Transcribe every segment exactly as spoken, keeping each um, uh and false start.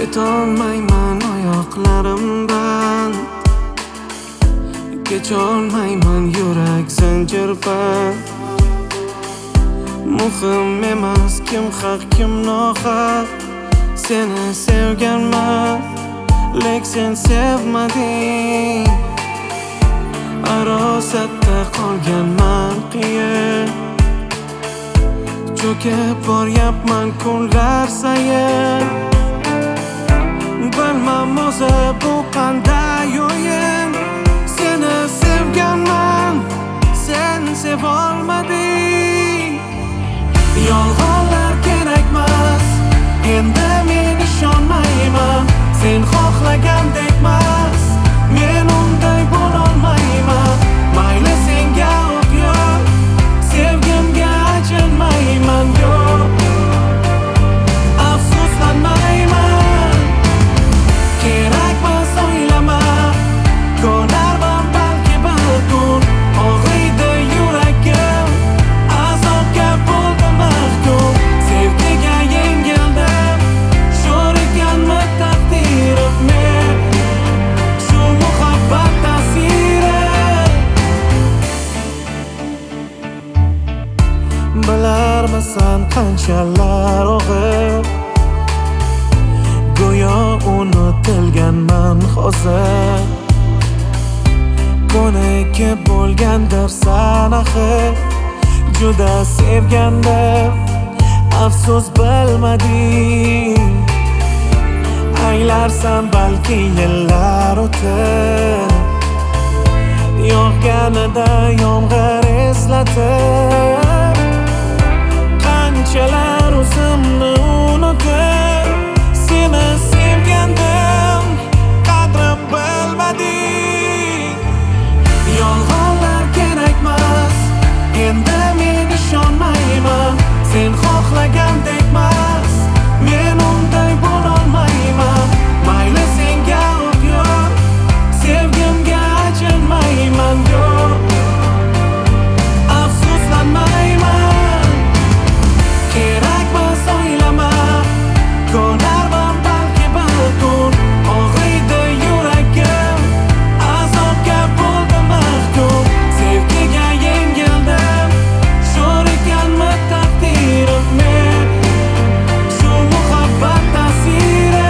Ketolmayman oyoqlarimdan, kecholmayman yurak zanjirban. Muhim emas kim haq kim nohaq, seni sevganman lek sen sevmading. Arosatda qolganman qiyin, cho'kib boryapman kunlar sayin. Bilmam o'zi bu qanday o'yin, seni sevganman sen sevolmading. Yolg'onlar kerakmas, endi men ishonmayman. Sen xohlagandekmas, men unday bo'lolmayman. Mayli senga o'q yo'q, sevgimga achinmayman yo'q. Afsuslanmayman, kerakmas o'ylama. Ko'narman balki bir kun, og'riydi yuragim, azobga bo'ldim mahkum. Sevgiga yengildim, sho'r ekanmi taqdirim men, shu muhabbat ta'siri. Bilarmisan qanchalar og'ir, go'yo unutilganman hozir. Ko'nikib bo'lgandirsan axir, juda sevgandim, afsus bilmading. Anglarsan balki yillar o'tib, yog'ganida yomg'ir eslatib, qanchalar o'zimni unutib, seni sevgandim, qadrim bilmading. Yolg'onlar kerakmas, endi men ishonmayman. Sen xohlagandekmas, men unday bo'lolmayman. Mayli senga o'q yo'q, sevgimga achinmayman yo'q. Afsuslanmayman, kerakmas o'ylama. Ko'narman balki bir kun, og'riydi yuragim, azobga bo'ldim mahkum. Sevgiga yengildim, sho'r ekanmi taqdirim men, shu muhabbat ta'siri.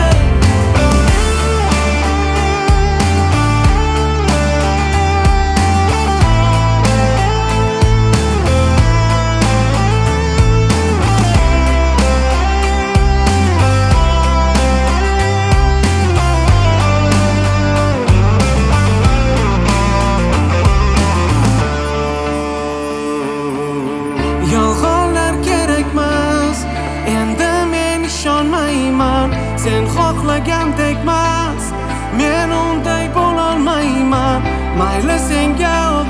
Yolg'onlar kerakmas, endi men ishonmayman. Sen xohlagandekmas, men unday bo'lolmayman. Mayli senga